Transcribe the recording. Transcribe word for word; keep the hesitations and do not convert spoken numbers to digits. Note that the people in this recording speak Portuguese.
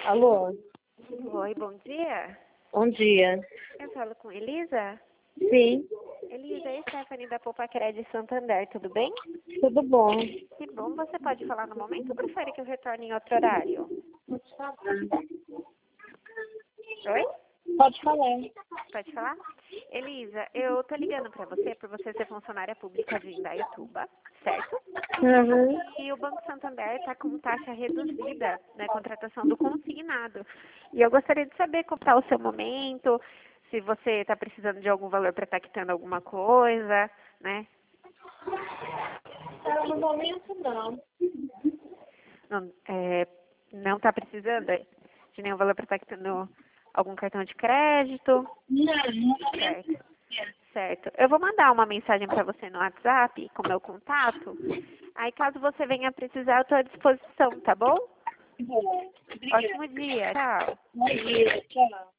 Alô? Oi, bom dia. Bom dia. Eu falo com Elisa. Sim, Elisa, é Stephanie da Poupa Crédito Santander, tudo bem? tudo bom. Que bom, você pode falar no momento ou prefere que eu retorne em outro horário? Oi? Pode falar. Pode falar? Elisa, eu tô ligando pra você por você ser funcionária pública de Indaiatuba, certo? Uhum. E o Banco Santander tá com taxa reduzida na contratação do consignado. E eu gostaria de saber como tá o seu momento, se você está precisando de algum valor para estar quitando alguma coisa, né? Ah, no momento não. Não, é, não está precisando de nenhum valor para estar quitando algum cartão de crédito? Não, no momento Certo. Certo. Eu vou mandar uma mensagem para você no WhatsApp com meu contato. Aí, caso você venha precisar, eu estou à disposição, tá bom? não. Obrigada. Ótimo dia. Tchau. Bom dia, tchau.